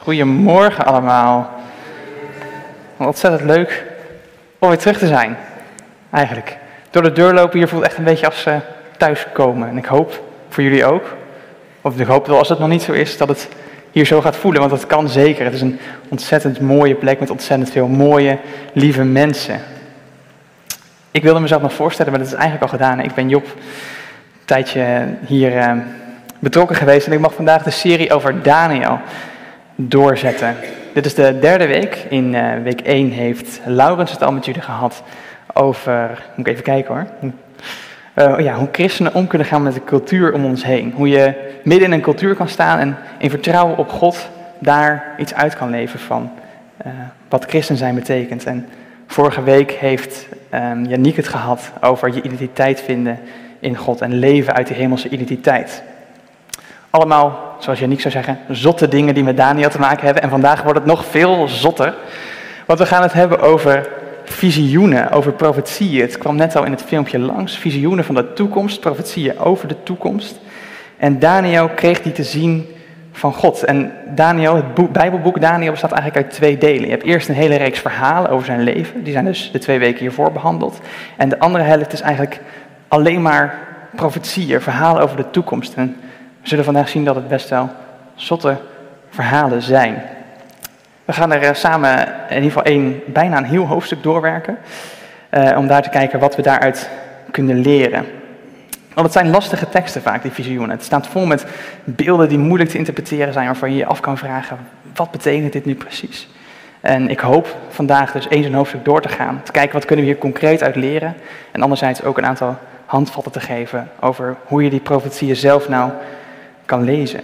Goedemorgen allemaal. Wat ontzettend leuk om weer terug te zijn, eigenlijk. Door de deur lopen hier voelt echt een beetje als thuiskomen. En ik hoop voor jullie ook, of ik hoop wel als het nog niet zo is, dat het hier zo gaat voelen. Want dat kan zeker. Het is een ontzettend mooie plek met ontzettend veel mooie, lieve mensen. Ik wilde mezelf nog voorstellen, maar dat is eigenlijk al gedaan. Ik ben Job, een tijdje hier betrokken geweest. En ik mag vandaag de serie over Daniel doorzetten. Dit is de derde week. In week 1 heeft Laurens het al met jullie gehad over, moet ik even kijken hoor, hoe christenen om kunnen gaan met de cultuur om ons heen. Hoe je midden in een cultuur kan staan en in vertrouwen op God daar iets uit kan leven van wat christen zijn betekent. En vorige week heeft Yannick het gehad over je identiteit vinden in God en leven uit die hemelse identiteit. Allemaal, zoals Yannick zou zeggen, zotte dingen die met Daniel te maken hebben. En vandaag wordt het nog veel zotter. Want we gaan het hebben over visioenen, over profetieën. Het kwam net al in het filmpje langs. Visioenen van de toekomst, profetieën over de toekomst. En Daniel kreeg die te zien van God. En Daniel, het Bijbelboek Daniel bestaat eigenlijk uit 2 delen. Je hebt eerst een hele reeks verhalen over zijn leven. Die zijn dus de 2 weken hiervoor behandeld. En de andere helft is eigenlijk alleen maar profetieën, verhalen over de toekomst. En we zullen vandaag zien dat het best wel zotte verhalen zijn. We gaan er samen in ieder geval bijna een heel hoofdstuk doorwerken. Om daar te kijken wat we daaruit kunnen leren. Want het zijn lastige teksten vaak, die visioenen. Het staat vol met beelden die moeilijk te interpreteren zijn, waarvan je je af kan vragen, wat betekent dit nu precies? En ik hoop vandaag dus eens een hoofdstuk door te gaan. Te kijken wat kunnen we hier concreet uit leren. En anderzijds ook een aantal handvatten te geven over hoe je die profetieën zelf nou kan lezen.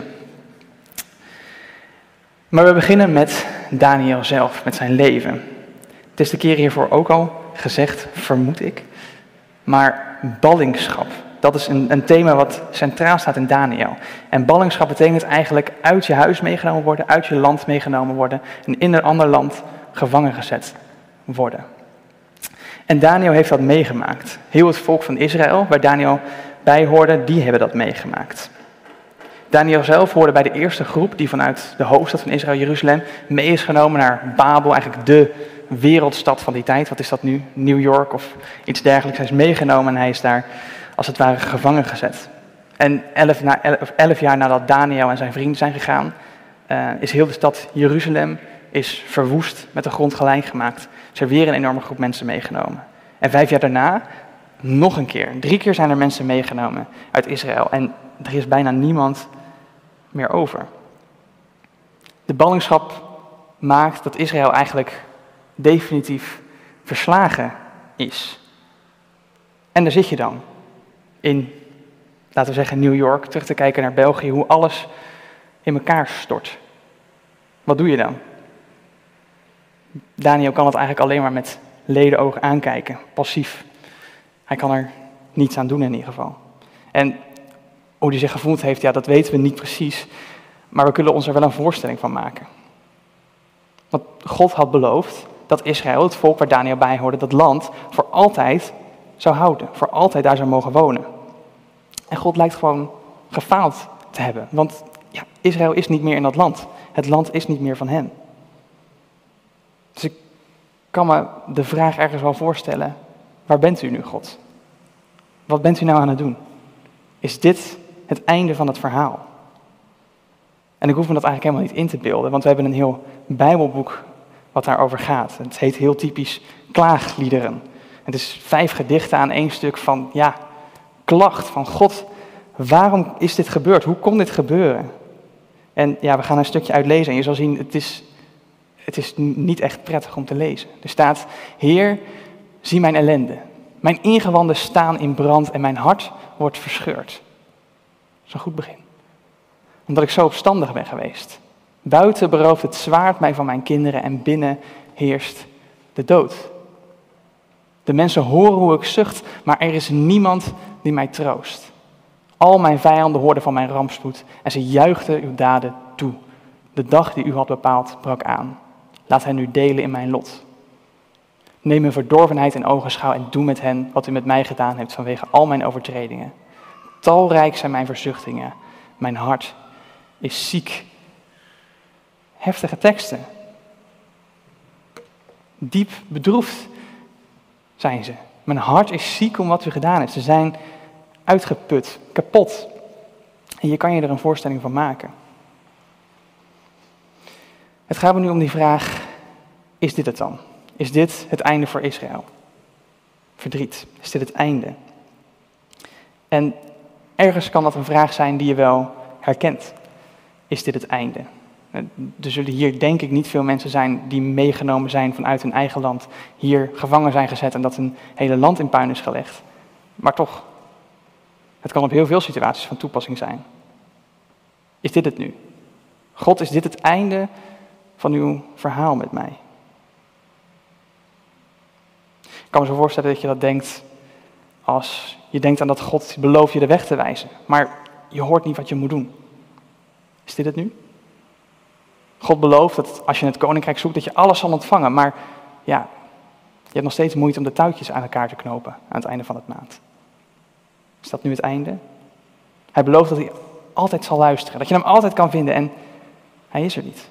Maar we beginnen met Daniel zelf, met zijn leven. Het is de keer hiervoor ook al gezegd, vermoed ik. Maar ballingschap, dat is een thema wat centraal staat in Daniel. En ballingschap betekent eigenlijk uit je huis meegenomen worden, uit je land meegenomen worden en in een ander land gevangen gezet worden. En Daniel heeft dat meegemaakt. Heel het volk van Israël, waar Daniel bij hoorde, die hebben dat meegemaakt. Daniel zelf hoorde bij de eerste groep die vanuit de hoofdstad van Israël, Jeruzalem, mee is genomen naar Babel, eigenlijk de wereldstad van die tijd. Wat is dat nu? New York of iets dergelijks. Hij is meegenomen en hij is daar als het ware gevangen gezet. En 11 jaar nadat Daniel en zijn vrienden zijn gegaan, is heel de stad Jeruzalem is verwoest, met de grond gelijk gemaakt. Is er weer een enorme groep mensen meegenomen. En 5 jaar daarna, nog een keer. 3 keer zijn er mensen meegenomen uit Israël. En er is bijna niemand meer over. De ballingschap maakt dat Israël eigenlijk definitief verslagen is. En daar zit je dan. In, laten we zeggen, New York, terug te kijken naar België, hoe alles in elkaar stort. Wat doe je dan? Daniel kan het eigenlijk alleen maar met ledenogen aankijken, passief. Hij kan er niets aan doen in ieder geval. En hoe hij zich gevoeld heeft, ja, dat weten we niet precies. Maar we kunnen ons er wel een voorstelling van maken. Want God had beloofd dat Israël, het volk waar Daniel bij hoorde, dat land voor altijd zou houden. Voor altijd daar zou mogen wonen. En God lijkt gewoon gefaald te hebben. Want ja, Israël is niet meer in dat land. Het land is niet meer van hen. Dus ik kan me de vraag ergens wel voorstellen. Waar bent u nu, God? Wat bent u nou aan het doen? Is dit het einde van het verhaal? En ik hoef me dat eigenlijk helemaal niet in te beelden. Want we hebben een heel Bijbelboek wat daarover gaat. Het heet heel typisch klaagliederen. Het is 5 gedichten aan 1 stuk van, ja, klacht van God. Waarom is dit gebeurd? Hoe kon dit gebeuren? En ja, we gaan een stukje uitlezen en je zal zien, het is niet echt prettig om te lezen. Er staat, Heer, zie mijn ellende. Mijn ingewanden staan in brand en mijn hart wordt verscheurd. Dat is een goed begin. Omdat ik zo opstandig ben geweest. Buiten berooft het zwaard mij van mijn kinderen en binnen heerst de dood. De mensen horen hoe ik zucht, maar er is niemand die mij troost. Al mijn vijanden hoorden van mijn rampspoed en ze juichten uw daden toe. De dag die u had bepaald brak aan. Laat hen nu delen in mijn lot. Neem hun verdorvenheid in ogenschouw en doe met hen wat u met mij gedaan hebt vanwege al mijn overtredingen. Talrijk zijn mijn verzuchtingen. Mijn hart is ziek heftige teksten. Diep bedroefd zijn ze. Mijn hart is ziek om wat u gedaan heeft. Ze zijn uitgeput, kapot. En je kan je er een voorstelling van maken. Het gaat me nu om die vraag, is dit het dan? Is dit het einde voor Israël? Verdriet, is dit het einde? En ergens kan dat een vraag zijn die je wel herkent. Is dit het einde? Er zullen hier denk ik niet veel mensen zijn die meegenomen zijn vanuit hun eigen land, hier gevangen zijn gezet en dat een hele land in puin is gelegd. Maar toch, het kan op heel veel situaties van toepassing zijn. Is dit het nu? God, is dit het einde van uw verhaal met mij? Ik kan me zo voorstellen dat je dat denkt als je denkt aan dat God belooft je de weg te wijzen, maar je hoort niet wat je moet doen. Is dit het nu? God belooft dat als je het koninkrijk zoekt, dat je alles zal ontvangen. Maar ja, je hebt nog steeds moeite om de touwtjes aan elkaar te knopen aan het einde van het maand. Is dat nu het einde? Hij belooft dat hij altijd zal luisteren. Dat je hem altijd kan vinden en hij is er niet.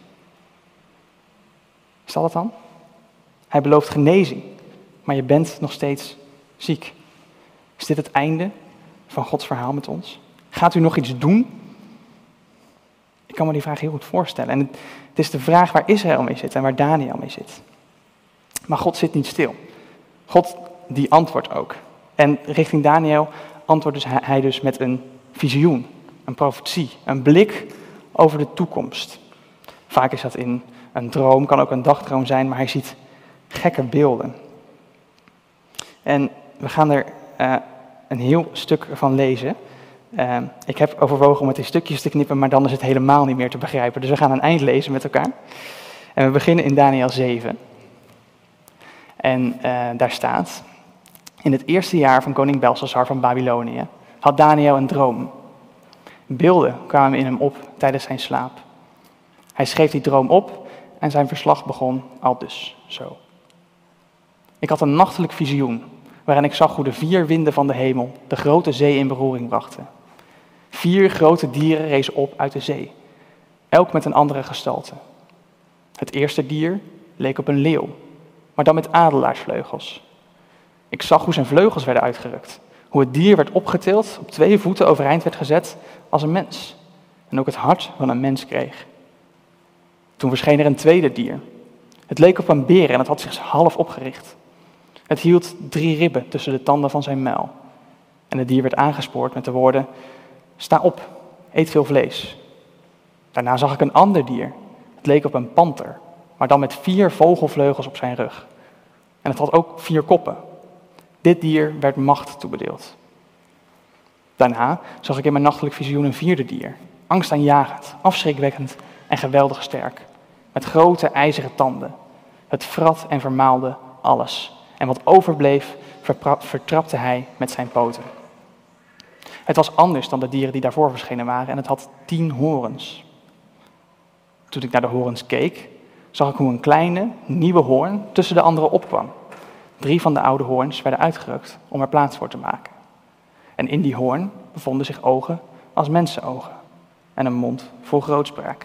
Is dat het dan? Hij belooft genezing, maar je bent nog steeds ziek. Is dit het einde van Gods verhaal met ons? Gaat u nog iets doen? Ik kan me die vraag heel goed voorstellen. En het is de vraag waar Israël mee zit en waar Daniel mee zit. Maar God zit niet stil. God die antwoordt ook. En richting Daniel antwoordt hij dus met een visioen, een profetie, een blik over de toekomst. Vaak is dat in een droom, kan ook een dagdroom zijn, maar hij ziet gekke beelden. En we gaan er een heel stuk van lezen. Ik heb overwogen om het in stukjes te knippen, maar dan is het helemaal niet meer te begrijpen. Dus we gaan een eind lezen met elkaar. En we beginnen in Daniel 7. En daar staat: in het eerste jaar van koning Belshazzar van Babylonië had Daniel een droom. Beelden kwamen in hem op tijdens zijn slaap. Hij schreef die droom op en zijn verslag begon aldus zo. Ik had een nachtelijk visioen, waarin ik zag hoe de 4 winden van de hemel de grote zee in beroering brachten. 4 grote dieren rezen op uit de zee, elk met een andere gestalte. Het eerste dier leek op een leeuw, maar dan met adelaarsvleugels. Ik zag hoe zijn vleugels werden uitgerukt, hoe het dier werd opgetild, op 2 voeten overeind werd gezet als een mens en ook het hart van een mens kreeg. Toen verscheen er een tweede dier. Het leek op een beer en het had zich half opgericht. Het hield 3 ribben tussen de tanden van zijn muil. En het dier werd aangespoord met de woorden: sta op, eet veel vlees. Daarna zag ik een ander dier. Het leek op een panter, maar dan met 4 vogelvleugels op zijn rug. En het had ook 4 koppen. Dit dier werd macht toebedeeld. Daarna zag ik in mijn nachtelijk visioen een 4e dier. Angstaanjagend, afschrikwekkend en geweldig sterk. Met grote ijzeren tanden. Het vrat en vermaalde alles. En wat overbleef, vertrapte hij met zijn poten. Het was anders dan de dieren die daarvoor verschenen waren en het had 10 horens. Toen ik naar de horens keek, zag ik hoe een kleine, nieuwe hoorn tussen de andere opkwam. 3 van de oude hoorns werden uitgerukt om er plaats voor te maken. En in die hoorn bevonden zich ogen als mensenogen en een mond vol grootspraak.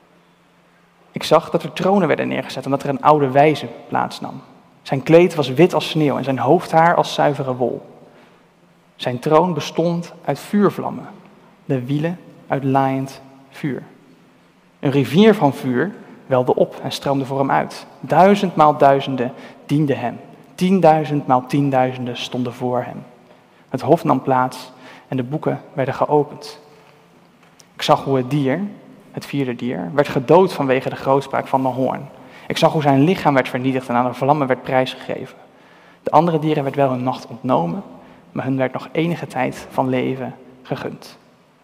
Ik zag dat er tronen werden neergezet en dat er een oude wijze plaatsnam. Zijn kleed was wit als sneeuw en zijn hoofdhaar als zuivere wol. Zijn troon bestond uit vuurvlammen, de wielen uit laaiend vuur. Een rivier van vuur welde op en stroomde voor hem uit. 1000 maal duizenden dienden hem. 10.000 maal 10.000 stonden voor hem. Het hof nam plaats en de boeken werden geopend. Ik zag hoe het dier, het 4e dier, werd gedood vanwege de grootspraak van de hoorn. Ik zag hoe zijn lichaam werd vernietigd en aan de vlammen werd prijsgegeven. De andere dieren werd wel hun macht ontnomen, maar hun werd nog enige tijd van leven gegund.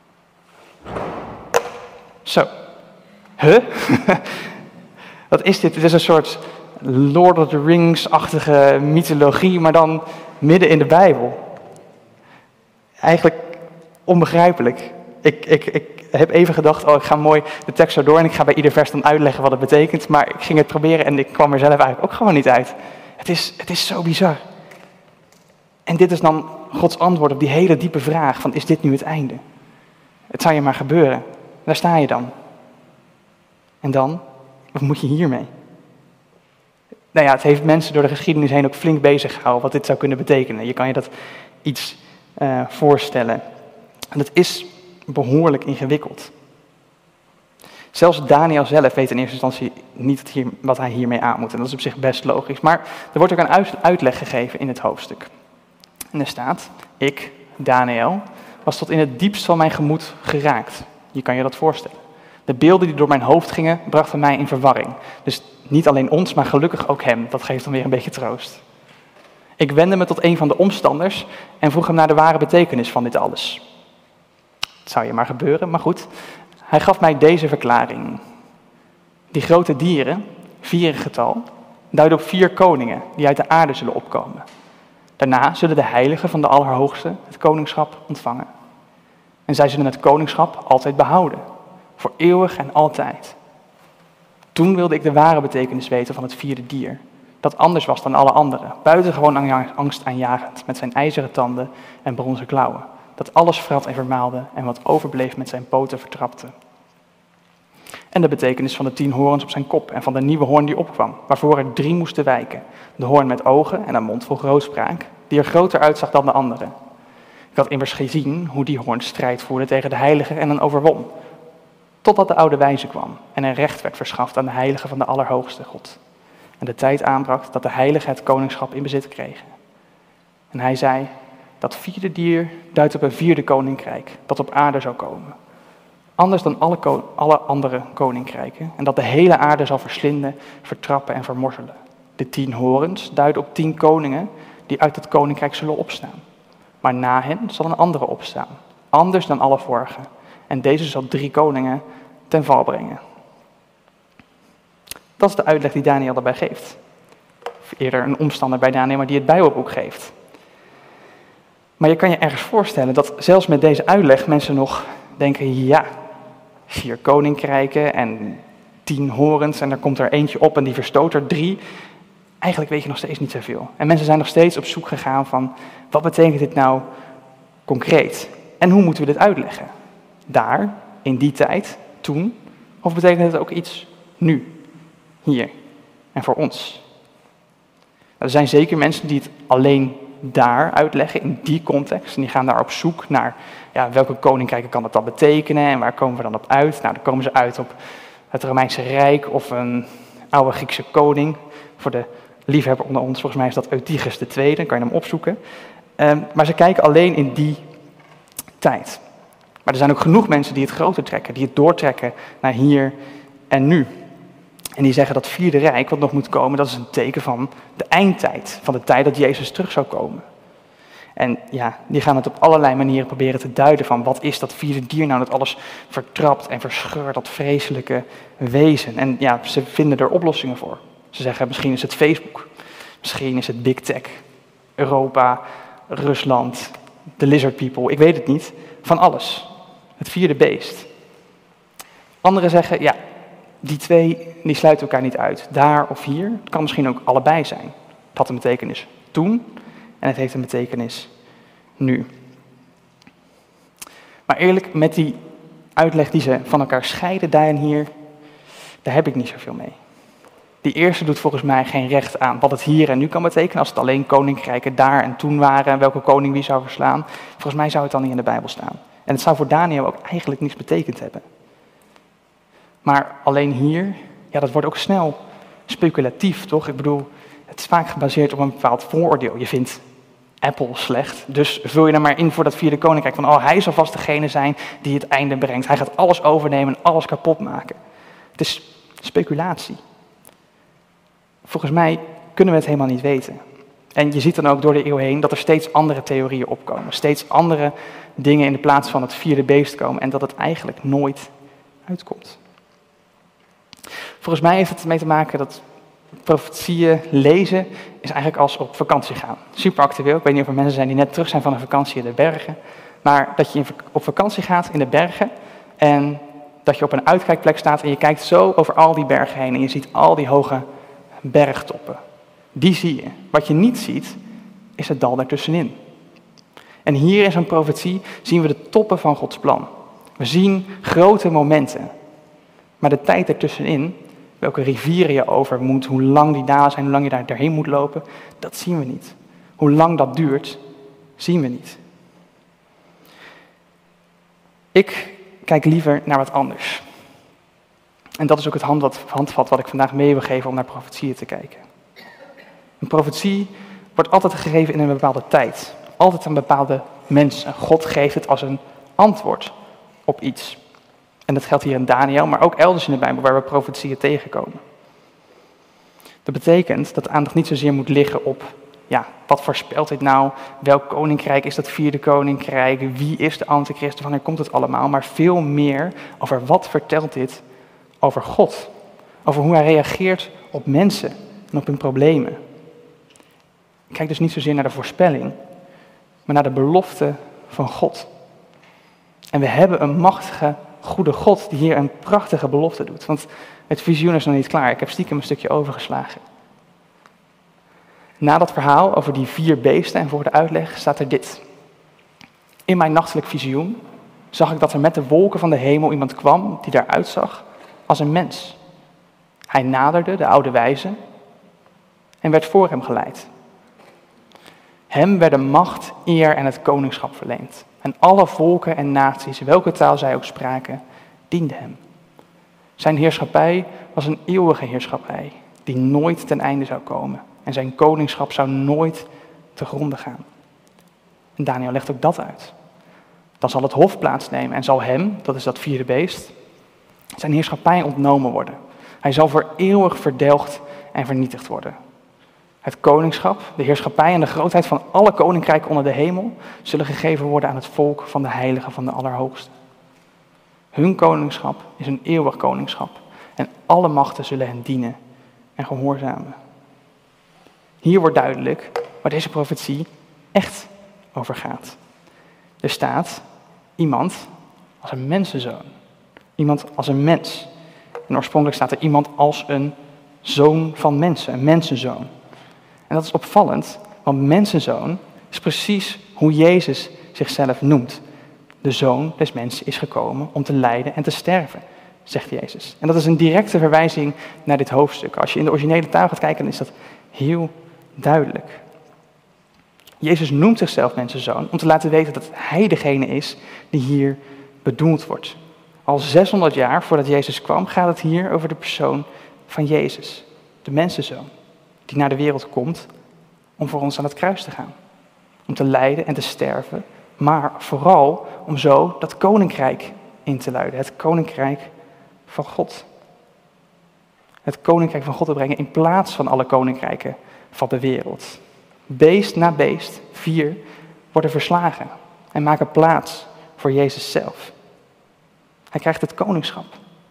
Zo. Huh? Wat is dit? Het is een soort Lord of the Rings-achtige mythologie, maar dan midden in de Bijbel. Eigenlijk onbegrijpelijk. Ik heb even gedacht, ik ga mooi de tekst zo door en ik ga bij ieder vers dan uitleggen wat het betekent. Maar ik ging het proberen en ik kwam er zelf eigenlijk ook gewoon niet uit. Het is zo bizar. En dit is dan Gods antwoord op die hele diepe vraag van, is dit nu het einde? Het zou je maar gebeuren. Daar sta je dan. En dan? Wat moet je hiermee? Nou ja, het heeft mensen door de geschiedenis heen ook flink bezig gehouden wat dit zou kunnen betekenen. Je kan je dat iets voorstellen. En het is behoorlijk ingewikkeld. Zelfs Daniel zelf weet in eerste instantie niet wat hij hiermee aan moet. En dat is op zich best logisch. Maar er wordt ook een uitleg gegeven in het hoofdstuk. En er staat, ik, Daniel, was tot in het diepst van mijn gemoed geraakt. Je kan je dat voorstellen. De beelden die door mijn hoofd gingen, brachten mij in verwarring. Dus niet alleen ons, maar gelukkig ook hem. Dat geeft dan weer een beetje troost. Ik wendde me tot een van de omstanders en vroeg hem naar de ware betekenis van dit alles. Het zou je maar gebeuren, maar goed. Hij gaf mij deze verklaring. Die grote dieren, 4 in getal, duiden op 4 koningen die uit de aarde zullen opkomen. Daarna zullen de heiligen van de Allerhoogste het koningschap ontvangen. En zij zullen het koningschap altijd behouden, voor eeuwig en altijd. Toen wilde ik de ware betekenis weten van het 4e dier, dat anders was dan alle anderen, buitengewoon angstaanjagend, met zijn ijzeren tanden en bronzen klauwen, dat alles vrat en vermaalde en wat overbleef met zijn poten vertrapte. En de betekenis van de 10 horens op zijn kop en van de nieuwe hoorn die opkwam, waarvoor er 3 moesten wijken. De hoorn met ogen en een mond vol grootspraak, die er groter uitzag dan de andere. Ik had immers gezien hoe die hoorn strijd voerde tegen de heilige en hen overwon, totdat de oude wijze kwam en een recht werd verschaft aan de heilige van de Allerhoogste God. En de tijd aanbrak dat de heiligen het koningschap in bezit kregen. En hij zei, dat 4e dier duidt op een 4e koninkrijk, dat op aarde zou komen. Anders dan alle andere koninkrijken, en dat de hele aarde zal verslinden, vertrappen en vermorzelen. De 10 horens duiden op 10 koningen die uit het koninkrijk zullen opstaan. Maar na hen zal een andere opstaan, anders dan alle vorige. En deze zal 3 koningen ten val brengen. Dat is de uitleg die Daniel daarbij geeft. Of eerder een omstander bij Daniel, maar die het Bijbelboek geeft. Maar je kan je ergens voorstellen dat zelfs met deze uitleg mensen nog denken, ja, 4 koninkrijken en 10 horens en er komt er eentje op en die verstoot er 3. Eigenlijk weet je nog steeds niet zoveel. En mensen zijn nog steeds op zoek gegaan van, wat betekent dit nou concreet? En hoe moeten we dit uitleggen? Daar, in die tijd, toen, of betekent het ook iets nu, hier en voor ons? Er zijn zeker mensen die het alleen daar uitleggen, in die context. En die gaan daar op zoek naar, ja, welke koninkrijken kan dat dan betekenen en waar komen we dan op uit? Nou, dan komen ze uit op het Romeinse Rijk of een oude Griekse koning. Voor de liefhebber onder ons, volgens mij is dat Eutyches II, dan kan je hem opzoeken. Maar ze kijken alleen in die tijd. Maar er zijn ook genoeg mensen die het groter trekken, die het doortrekken naar hier en nu. En die zeggen dat 4e Rijk, wat nog moet komen, dat is een teken van de eindtijd. Van de tijd dat Jezus terug zou komen. En ja, die gaan het op allerlei manieren proberen te duiden van wat is dat 4e dier nou dat alles vertrapt en verscheurt, dat vreselijke wezen. En ja, ze vinden er oplossingen voor. Ze zeggen misschien is het Facebook, misschien is het Big Tech, Europa, Rusland, de Lizard People, ik weet het niet. Van alles. Het 4e beest. Anderen zeggen, ja, die 2 die sluiten elkaar niet uit. Daar of hier. Het kan misschien ook allebei zijn. Het had een betekenis toen en het heeft een betekenis nu. Maar eerlijk, met die uitleg die ze van elkaar scheiden, daar en hier, daar heb ik niet zoveel mee. Die eerste doet volgens mij geen recht aan wat het hier en nu kan betekenen, als het alleen koninkrijken daar en toen waren en welke koning wie zou verslaan. Volgens mij zou het dan niet in de Bijbel staan. En het zou voor Daniel ook eigenlijk niets betekend hebben. Maar alleen hier, ja, dat wordt ook snel speculatief, toch? Ik bedoel, het is vaak gebaseerd op een bepaald vooroordeel. Je vindt Apple slecht, dus vul je er maar in voor dat 4e koninkrijk. Van, hij zal vast degene zijn die het einde brengt. Hij gaat alles overnemen en alles kapot maken. Het is speculatie. Volgens mij kunnen we het helemaal niet weten. En je ziet dan ook door de eeuw heen dat er steeds andere theorieën opkomen. Steeds andere dingen in de plaats van het 4e beest komen. En dat het eigenlijk nooit uitkomt. Volgens mij heeft het ermee te maken dat profetieën lezen is eigenlijk als op vakantie gaan. Super actueel. Ik weet niet of er mensen zijn die net terug zijn van een vakantie in de bergen. Maar dat je op vakantie gaat in de bergen en dat je op een uitkijkplek staat en je kijkt zo over al die bergen heen en je ziet al die hoge bergtoppen. Die zie je. Wat je niet ziet, is het dal daartussenin. En hier in zo'n profetie zien we de toppen van Gods plan. We zien grote momenten. Maar de tijd ertussenin, welke rivieren je over moet, hoe lang die dalen zijn, hoe lang je daar doorheen moet lopen, dat zien we niet. Hoe lang dat duurt, zien we niet. Ik kijk liever naar wat anders. En dat is ook het handvat wat ik vandaag mee wil geven om naar profetieën te kijken. Een profetie wordt altijd gegeven in een bepaalde tijd. Altijd aan bepaalde mensen. God geeft het als een antwoord op iets. En dat geldt hier in Daniel, maar ook elders in de Bijbel waar we profetieën tegenkomen. Dat betekent dat de aandacht niet zozeer moet liggen op, wat voorspelt dit nou? Welk koninkrijk is dat 4e koninkrijk? Wie is de antichrist? Wanneer komt het allemaal? Maar veel meer over wat vertelt dit over God? Over hoe hij reageert op mensen en op hun problemen. Ik kijk dus niet zozeer naar de voorspelling, maar naar de belofte van God. En we hebben een machtige, goede God die hier een prachtige belofte doet. Want het visioen is nog niet klaar. Ik heb stiekem een stukje overgeslagen. Na dat verhaal over die 4 beesten en voor de uitleg staat er dit. In mijn nachtelijk visioen zag ik dat er met de wolken van de hemel iemand kwam die eruit zag als een mens. Hij naderde de oude wijze en werd voor hem geleid. Hem werden macht, eer en het koningschap verleend. En alle volken en naties, welke taal zij ook spraken, dienden hem. Zijn heerschappij was een eeuwige heerschappij die nooit ten einde zou komen. En zijn koningschap zou nooit te gronde gaan. En Daniel legt ook dat uit. Dan zal het hof plaatsnemen en zal hem, dat is dat 4e beest, zijn heerschappij ontnomen worden. Hij zal voor eeuwig verdelgd en vernietigd worden. Het koningschap, de heerschappij en de grootheid van alle koninkrijken onder de hemel zullen gegeven worden aan het volk van de heiligen van de Allerhoogste. Hun koningschap is een eeuwig koningschap en alle machten zullen hen dienen en gehoorzamen. Hier wordt duidelijk waar deze profetie echt over gaat. Er staat iemand als een mensenzoon. Iemand als een mens. En oorspronkelijk staat er iemand als een zoon van mensen, een mensenzoon. En dat is opvallend, want mensenzoon is precies hoe Jezus zichzelf noemt. De zoon des mensen is gekomen om te lijden en te sterven, zegt Jezus. En dat is een directe verwijzing naar dit hoofdstuk. Als je in de originele taal gaat kijken, dan is dat heel duidelijk. Jezus noemt zichzelf mensenzoon om te laten weten dat hij degene is die hier bedoeld wordt. Al 600 jaar voordat Jezus kwam, gaat het hier over de persoon van Jezus, de mensenzoon, die naar de wereld komt om voor ons aan het kruis te gaan. Om te lijden en te sterven, maar vooral om zo dat koninkrijk in te luiden. Het koninkrijk van God. Het koninkrijk van God te brengen in plaats van alle koninkrijken van de wereld. Beest na beest, 4, worden verslagen en maken plaats voor Jezus zelf. Hij krijgt het koningschap.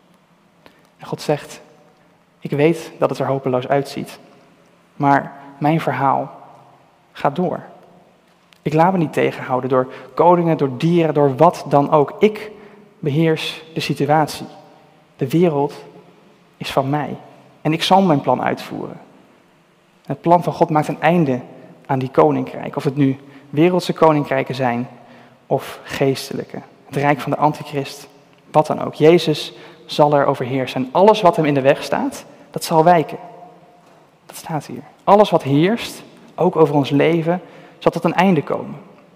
En God zegt, ik weet dat het er hopeloos uitziet, maar mijn verhaal gaat door. Ik laat me niet tegenhouden door koningen, door dieren, door wat dan ook. Ik beheers de situatie. De wereld is van mij en ik zal mijn plan uitvoeren. Het plan van God maakt een einde aan die koninkrijken. Of het nu wereldse koninkrijken zijn of geestelijke. Het rijk van de antichrist, wat dan ook. Jezus zal er overheersen. En alles wat hem in de weg staat, dat zal wijken. Dat staat hier. Alles wat heerst, ook over ons leven, zal tot een einde komen.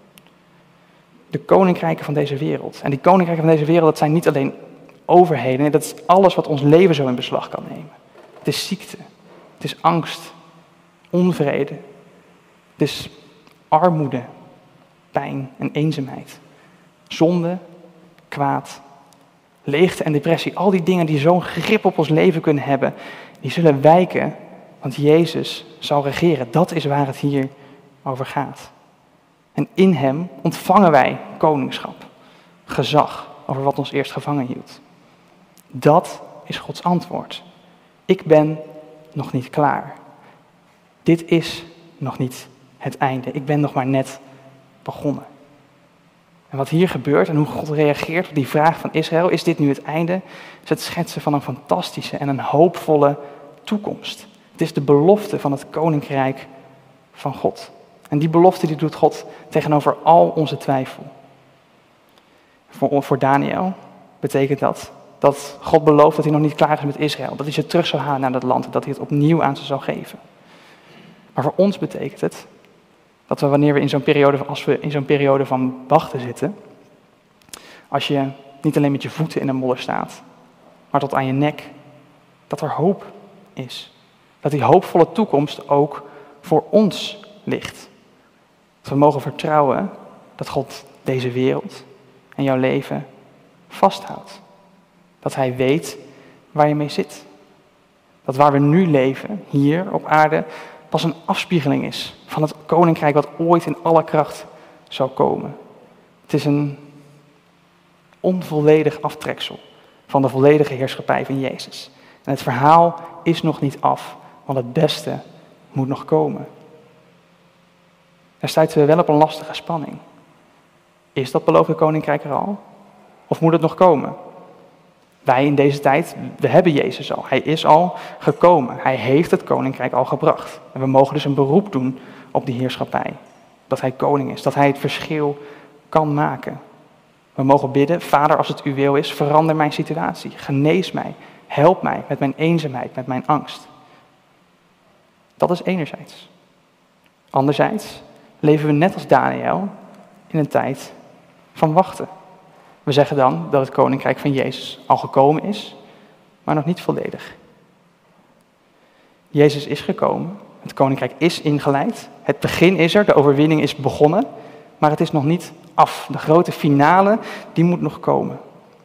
De koninkrijken van deze wereld. En die koninkrijken van deze wereld, dat zijn niet alleen overheden. Nee, dat is alles wat ons leven zo in beslag kan nemen. Het is ziekte. Het is angst. Onvrede. Het is armoede. Pijn en eenzaamheid. Zonde, kwaad, leegte en depressie. Al die dingen die zo'n grip op ons leven kunnen hebben, die zullen wijken, want Jezus zal regeren. Dat is waar het hier over gaat. En in hem ontvangen wij koningschap, gezag over wat ons eerst gevangen hield. Dat is Gods antwoord. Ik ben nog niet klaar. Dit is nog niet het einde. Ik ben nog maar net begonnen. En wat hier gebeurt en hoe God reageert op die vraag van Israël, is dit nu het einde? Is het schetsen van een fantastische en een hoopvolle toekomst. Het is de belofte van het koninkrijk van God. En die belofte die doet God tegenover al onze twijfel. Voor Daniel betekent dat dat God belooft dat hij nog niet klaar is met Israël. Dat hij ze terug zou halen naar dat land en dat hij het opnieuw aan ze zou geven. Maar voor ons betekent het dat we wanneer we als we in zo'n periode van wachten zitten, als je niet alleen met je voeten in de modder staat, maar tot aan je nek, dat er hoop is. Dat die hoopvolle toekomst ook voor ons ligt. Dat we mogen vertrouwen dat God deze wereld en jouw leven vasthoudt. Dat hij weet waar je mee zit. Dat waar we nu leven, hier op aarde, pas een afspiegeling is van het koninkrijk wat ooit in alle kracht zal komen. Het is een onvolledig aftreksel van de volledige heerschappij van Jezus. En het verhaal is nog niet af, want het beste moet nog komen. Daar stuiten we wel op een lastige spanning. Is dat beloofde koninkrijk er al? Of moet het nog komen? Wij in deze tijd, we hebben Jezus al. Hij is al gekomen. Hij heeft het koninkrijk al gebracht. En we mogen dus een beroep doen op die heerschappij. Dat hij koning is, dat hij het verschil kan maken. We mogen bidden, Vader, als het uw wil is, verander mijn situatie. Genees mij, help mij met mijn eenzaamheid, met mijn angst. Dat is enerzijds. Anderzijds leven we net als Daniël in een tijd van wachten. We zeggen dan dat het koninkrijk van Jezus al gekomen is, maar nog niet volledig. Jezus is gekomen, het koninkrijk is ingeleid, het begin is er, de overwinning is begonnen, maar het is nog niet af. De grote finale, die moet nog komen.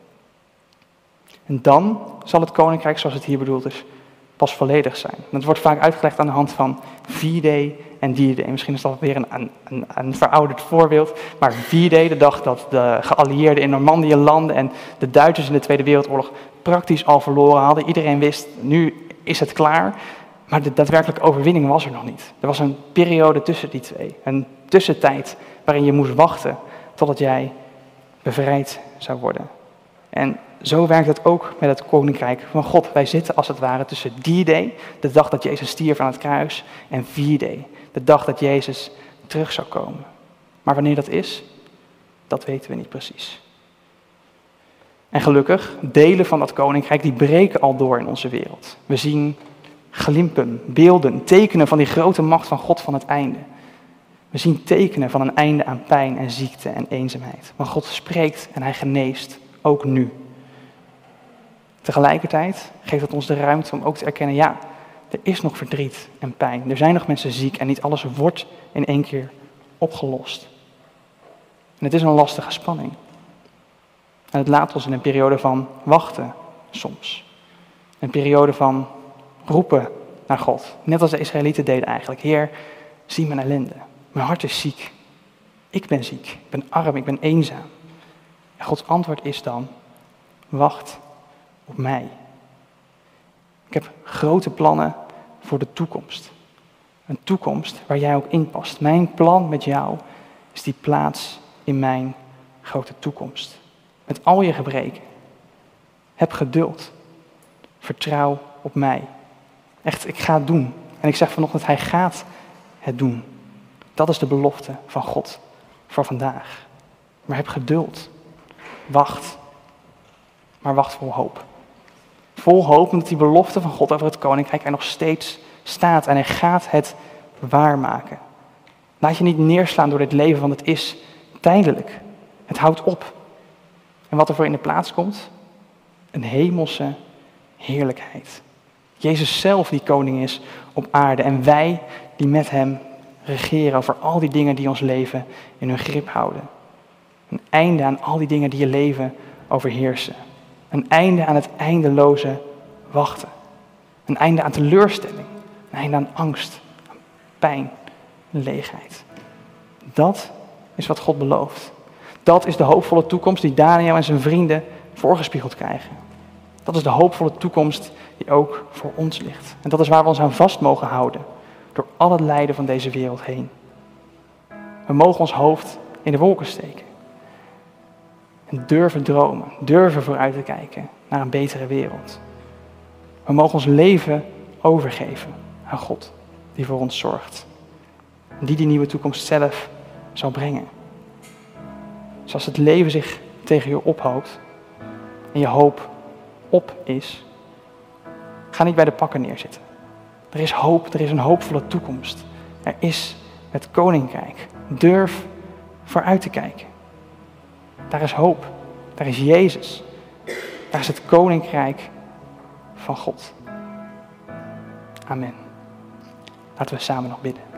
En dan zal het koninkrijk, zoals het hier bedoeld is, pas volledig zijn. Dat wordt vaak uitgelegd aan de hand van V-Day en D-Day. Misschien is dat weer een verouderd voorbeeld. Maar V-Day, de dag dat de geallieerden in Normandië landden en de Duitsers in de Tweede Wereldoorlog praktisch al verloren hadden. Iedereen wist, nu is het klaar. Maar de daadwerkelijke overwinning was er nog niet. Er was een periode tussen die twee. Een tussentijd waarin je moest wachten totdat jij bevrijd zou worden. En zo werkt het ook met het koninkrijk van God. Wij zitten als het ware tussen D-Day, de dag dat Jezus stierf aan het kruis, en V-Day, de dag dat Jezus terug zou komen. Maar wanneer dat is, dat weten we niet precies. En gelukkig, delen van dat koninkrijk, die breken al door in onze wereld. We zien glimpen, beelden, tekenen van die grote macht van God van het einde. We zien tekenen van een einde aan pijn en ziekte en eenzaamheid. Want God spreekt en hij geneest, ook nu. Tegelijkertijd geeft het ons de ruimte om ook te erkennen, ja, er is nog verdriet en pijn. Er zijn nog mensen ziek en niet alles wordt in één keer opgelost. En het is een lastige spanning. En het laat ons in een periode van wachten soms. Een periode van roepen naar God. Net als de Israëlieten deden eigenlijk. Heer, zie mijn ellende. Mijn hart is ziek. Ik ben ziek. Ik ben arm. Ik ben eenzaam. En Gods antwoord is dan, wacht op mij. Ik heb grote plannen voor de toekomst. Een toekomst waar jij ook in past. Mijn plan met jou is die plaats in mijn grote toekomst. Met al je gebreken. Heb geduld. Vertrouw op mij. Echt, ik ga het doen. En ik zeg vanochtend, hij gaat het doen. Dat is de belofte van God voor vandaag. Maar heb geduld. Wacht. Maar wacht vol hoop. Vol hoop omdat die belofte van God over het koninkrijk er nog steeds staat. En hij gaat het waarmaken. Laat je niet neerslaan door dit leven, want het is tijdelijk. Het houdt op. En wat er voor in de plaats komt? Een hemelse heerlijkheid. Jezus zelf die koning is op aarde. En wij die met hem regeren over al die dingen die ons leven in hun grip houden. Een einde aan al die dingen die je leven overheersen. Een einde aan het eindeloze wachten. Een einde aan teleurstelling. Een einde aan angst, aan pijn, leegheid. Dat is wat God belooft. Dat is de hoopvolle toekomst die Daniël en zijn vrienden voorgespiegeld krijgen. Dat is de hoopvolle toekomst die ook voor ons ligt. En dat is waar we ons aan vast mogen houden. Door al het lijden van deze wereld heen. We mogen ons hoofd in de wolken steken. En durven dromen, durven vooruit te kijken naar een betere wereld. We mogen ons leven overgeven aan God, die voor ons zorgt. En die nieuwe toekomst zelf zal brengen. Zoals het leven zich tegen je ophoopt en je hoop op is, ga niet bij de pakken neerzitten. Er is hoop, er is een hoopvolle toekomst. Er is het koninkrijk. Durf vooruit te kijken. Daar is hoop. Daar is Jezus. Daar is het koninkrijk van God. Amen. Laten we samen nog bidden.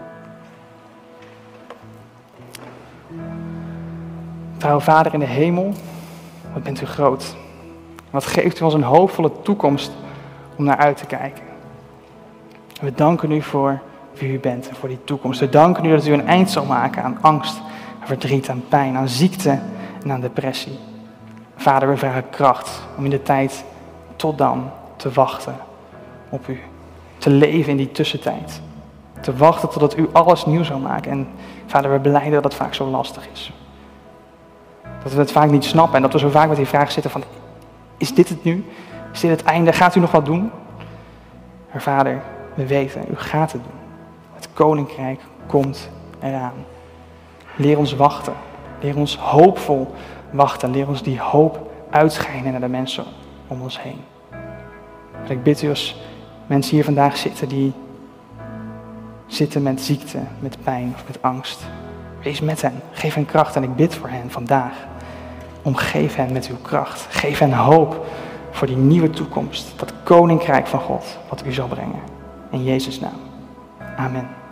Trouwe Vader in de hemel, wat bent u groot. Wat geeft u ons een hoopvolle toekomst om naar uit te kijken. We danken u voor wie u bent en voor die toekomst. We danken u dat u een eind zal maken aan angst, aan verdriet, aan pijn, aan ziekte en aan depressie. Vader, we vragen kracht om in de tijd tot dan te wachten op u. Te leven in die tussentijd. Te wachten totdat u alles nieuw zal maken. En Vader, we belijden dat het vaak zo lastig is. Dat we het vaak niet snappen en dat we zo vaak met die vraag zitten van, is dit het nu? Is dit het einde? Gaat u nog wat doen? Maar Vader, we weten, u gaat het doen. Het koninkrijk komt eraan. Leer ons wachten. Leer ons hoopvol wachten. Leer ons die hoop uitschijnen naar de mensen om ons heen. En ik bid u als mensen hier vandaag zitten die zitten met ziekte, met pijn of met angst. Wees met hen. Geef hen kracht en ik bid voor hen vandaag. Omgeef hen met uw kracht. Geef hen hoop voor die nieuwe toekomst. Dat koninkrijk van God wat u zal brengen. In Jezus' naam. Amen.